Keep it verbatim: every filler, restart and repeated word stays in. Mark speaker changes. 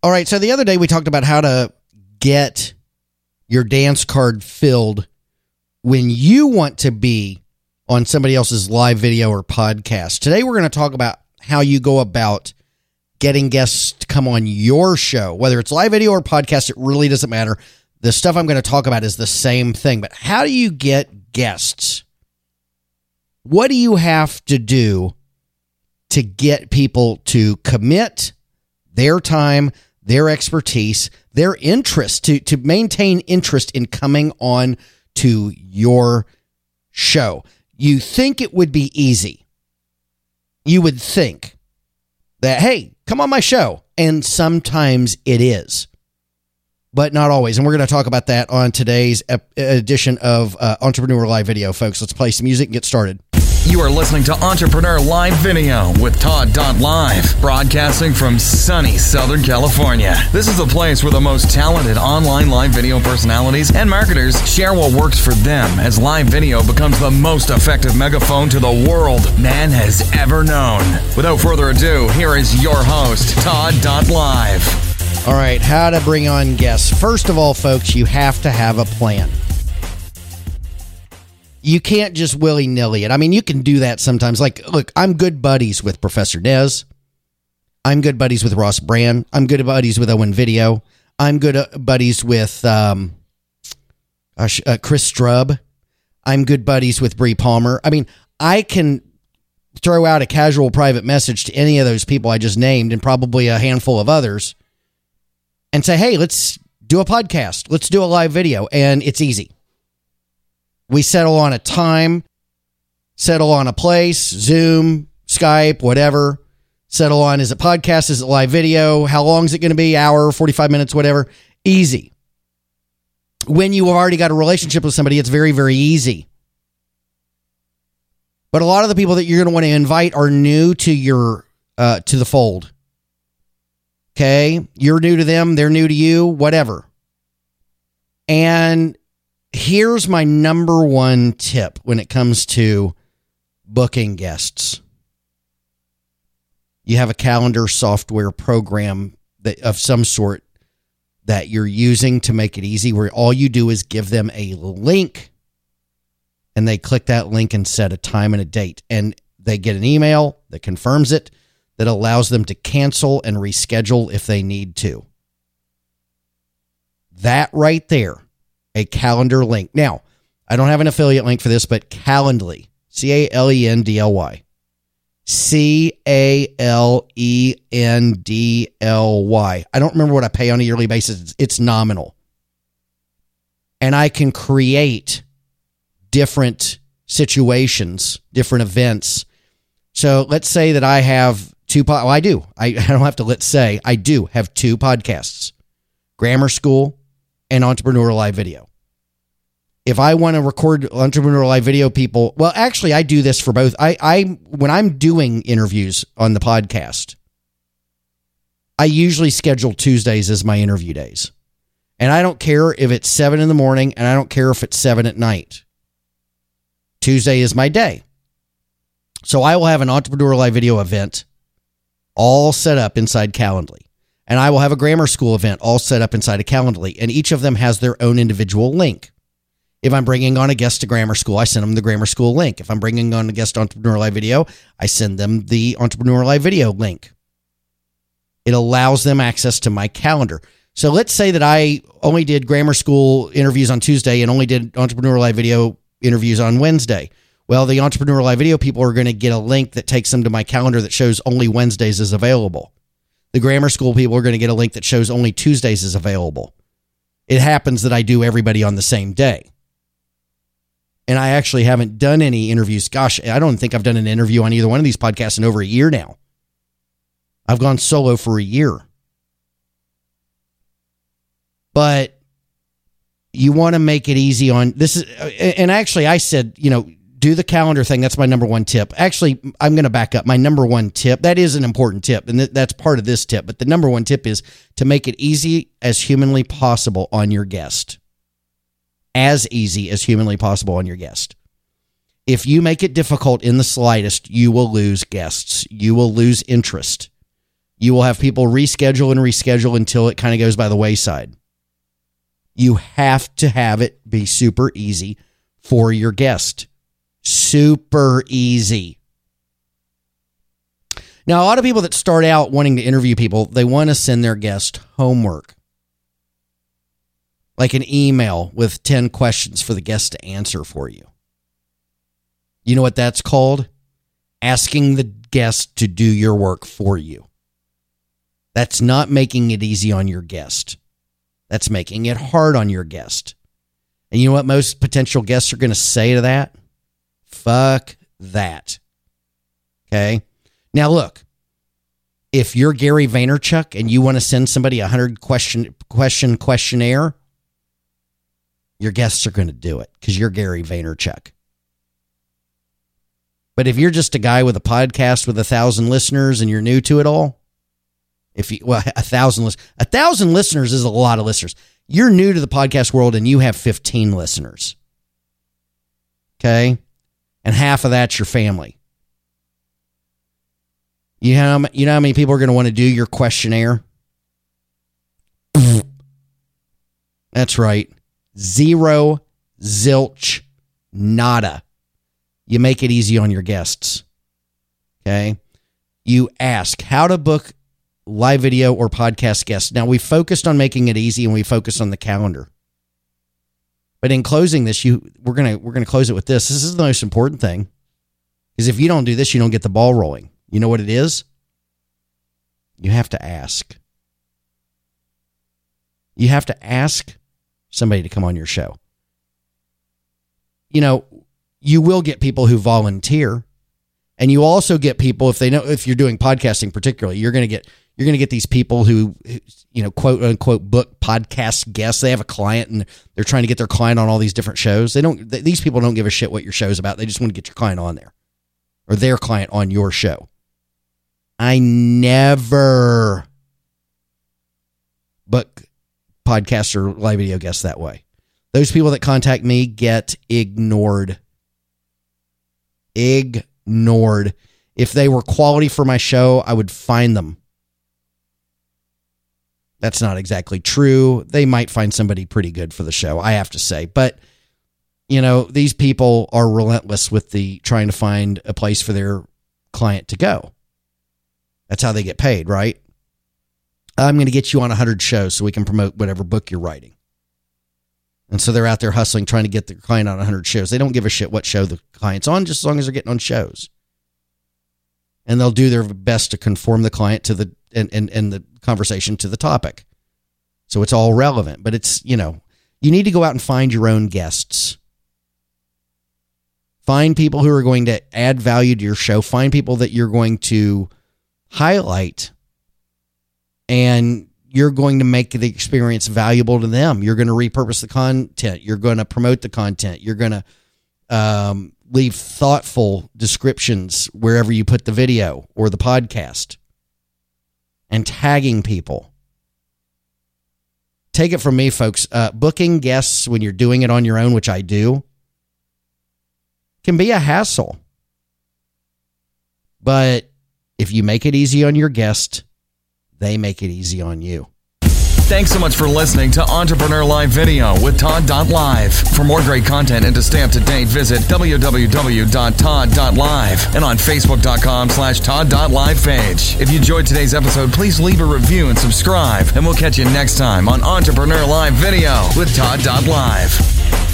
Speaker 1: All right, so the other day we talked about how to get your dance card filled when you want to be on somebody else's live video or podcast. Today we're going to talk about how you go about getting guests to come on your show, whether it's live video or podcast. It really doesn't matter. The stuff I'm going to talk about is the same thing, but how do you get guests? What do you have to do to get people to commit their time, their expertise, their interest, to, to maintain interest in coming on to your show? You think it would be easy. You would think that, hey, come on my show. And sometimes it is, but not always. And we're going to talk about that on today's ep- edition of uh, Entrepreneur Live Video, folks. Let's play some music and get started.
Speaker 2: You are listening to Entrepreneur Live Video with Todd Live, broadcasting from sunny Southern California. This is a place where the most talented online live video personalities and marketers share what works for them as live video becomes the most effective megaphone to the world man has ever known. Without further ado, here is your host, Todd Live.
Speaker 1: All right, how to bring on guests. First of all, folks, you have to have a plan. You can't just willy-nilly it. I mean, you can do that sometimes. Like, look, I'm good buddies with Professor Nez. I'm good buddies with Ross Brand. I'm good buddies with Owen Video. I'm good buddies with um, uh, Chris Strub. I'm good buddies with Bree Palmer. I mean, I can throw out a casual private message to any of those people I just named and probably a handful of others and say, hey, let's do a podcast. Let's do a live video. And it's easy. We settle on a time, settle on a place, Zoom, Skype, whatever. Settle on, is it podcast? Is it live video? How long is it going to be? Hour, forty-five minutes, whatever. Easy. When you have already got a relationship with somebody, it's very, very easy. But a lot of the people that you're going to want to invite are new to your, uh, to the fold. Okay? You're new to them. They're new to you, whatever. And here's my number one tip when it comes to booking guests. You have a calendar software program that of some sort that you're using to make it easy, where all you do is give them a link and they click that link and set a time and a date. And they get an email that confirms it, that allows them to cancel and reschedule if they need to. That right there. A calendar link. Now, I don't have an affiliate link for this, but Calendly, C A L E N D L Y, C A L E N D L Y. I don't remember what I pay on a yearly basis. It's, it's nominal. And I can create different situations, different events. So let's say that I have two, po- well, I do. I, I don't have to let's say, I do have two podcasts, Grammar School and Entrepreneur Live Video. If I want to record Entrepreneur Live Video people, well, actually, I do this for both. I, I when I'm doing interviews on the podcast, I usually schedule Tuesdays as my interview days. And I don't care if it's seven in the morning, and I don't care if it's seven at night. Tuesday is my day. So I will have an Entrepreneur Live Video event all set up inside Calendly. And I will have a Grammar School event all set up inside of Calendly, and each of them has their own individual link. If I'm bringing on a guest to Grammar School, I send them the Grammar School link. If I'm bringing on a guest to Entrepreneur Live Video, I send them the Entrepreneur Live Video link. It allows them access to my calendar. So let's say that I only did Grammar School interviews on Tuesday and only did Entrepreneur Live Video interviews on Wednesday. Well, the Entrepreneur Live Video people are going to get a link that takes them to my calendar that shows only Wednesdays is available. The Grammar School people are going to get a link that shows only Tuesdays is available. It happens that I do everybody on the same day. And I actually haven't done any interviews. Gosh, I don't think I've done an interview on either one of these podcasts in over a year now. I've gone solo for a year. But you want to make it easy on this is, and actually I said, you know, do the calendar thing. That's my number one tip. Actually, I'm going to back up. My number one tip, that is an important tip, and th- that's part of this tip. But the number one tip is to make it easy as humanly possible on your guest. As easy as humanly possible on your guest. If you make it difficult in the slightest, you will lose guests. You will lose interest. You will have people reschedule and reschedule until it kind of goes by the wayside. You have to have it be super easy for your guest. Super easy. Now, a lot of people that start out wanting to interview people, they want to send their guest homework. Like an email with ten questions for the guest to answer for you. You know what that's called? Asking the guest to do your work for you. That's not making it easy on your guest. That's making it hard on your guest. And you know what most potential guests are going to say to that? Fuck that. Okay? Now look, if you're Gary Vaynerchuk and you want to send somebody a hundred question question questionnaire, your guests are going to do it because you're Gary Vaynerchuk. But if you're just a guy with a podcast with a thousand listeners and you're new to it all, if you well a thousand a thousand listeners is a lot of listeners. You're new to the podcast world and you have fifteen listeners. Okay, and half of that's your family. You know, you know how many people are going to want to do your questionnaire? That's right. Zero, zilch, nada. You make it easy on your guests. Okay? You ask how to book live video or podcast guests. Now, we focused on making it easy and we focused on the calendar. But in closing this, you we're going to we're going to close it with this. This is the most important thing. Because if you don't do this, you don't get the ball rolling. You know what it is? You have to ask. You have to ask somebody to come on your show. You know, you will get people who volunteer, and you also get people if they know if you're doing podcasting particularly, you're going to get you're going to get these people who, you know, quote unquote book podcast guests. They have a client and they're trying to get their client on all these different shows. They don't these people don't give a shit what your show's about. They just want to get your client on there or their client on your show. I never book podcasts or live video guests that way. Those people that contact me get ignored. Ignored. If they were quality for my show, I would find them. That's not exactly true. They might find somebody pretty good for the show, I have to say. But, you know, these people are relentless with the trying to find a place for their client to go. That's how they get paid, right? I'm going to get you on one hundred shows so we can promote whatever book you're writing. And so they're out there hustling, trying to get the client on one hundred shows. They don't give a shit what show the client's on, just as long as they're getting on shows. And they'll do their best to conform the client to the and, and, and the conversation to the topic. So it's all relevant. But it's, you know, you need to go out and find your own guests. Find people who are going to add value to your show. Find people that you're going to highlight, and you're going to make the experience valuable to them. You're going to repurpose the content. You're going to promote the content. You're going to um, leave thoughtful descriptions wherever you put the video or the podcast, and tagging people. Take it from me, folks. Uh, booking guests when you're doing it on your own, which I do, can be a hassle. But if you make it easy on your guest, they make it easy on you.
Speaker 2: Thanks so much for listening to Entrepreneur Live Video with Todd dot live. For more great content and to stay up to date, visit w w w dot todd dot live and on facebook dot com slash todd dot live page. If you enjoyed today's episode, please leave a review and subscribe, and we'll catch you next time on Entrepreneur Live Video with Todd dot live.